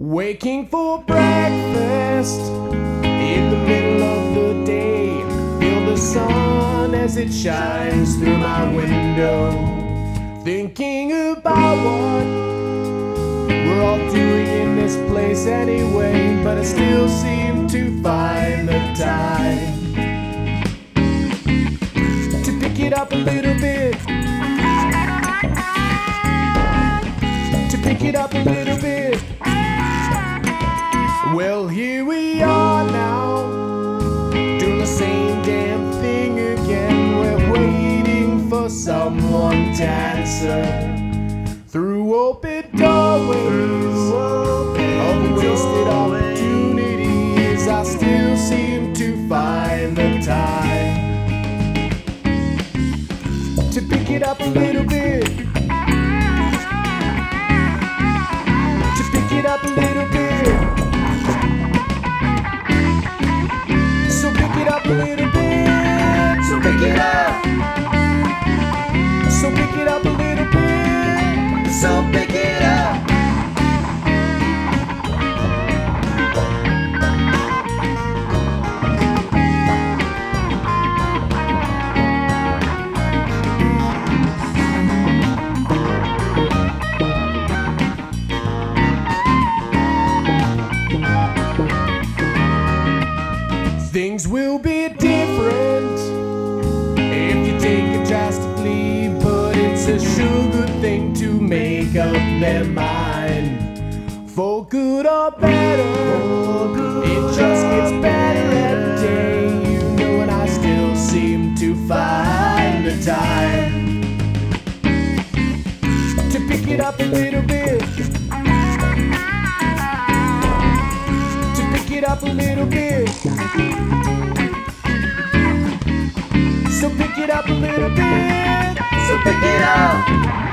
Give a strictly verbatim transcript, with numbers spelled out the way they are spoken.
Waking for breakfast in the middle of the day. Feel the sun as it shines through my window. Thinking about what we're all doing in this place anyway, but I still seem to find the time to pick it up a little bit, to pick it up a little bit. Well, here we are now, doing the same damn thing again. We're waiting for someone to answer through open doorways of wasted opportunities. I still seem to find the time to pick it up a little bit, to pick it up a little bit. So pick it up a little bit. So pick it up. So pick it up a little bit. So pick it up. Things will be different if you take a drastic leap, but it's a sure good thing to make up their mind. For good or better, it just gets better every day, you know, and I still seem to find the time to pick it up a little bit, to pick it up a little bit. So pick it up a little bit. So pick it up.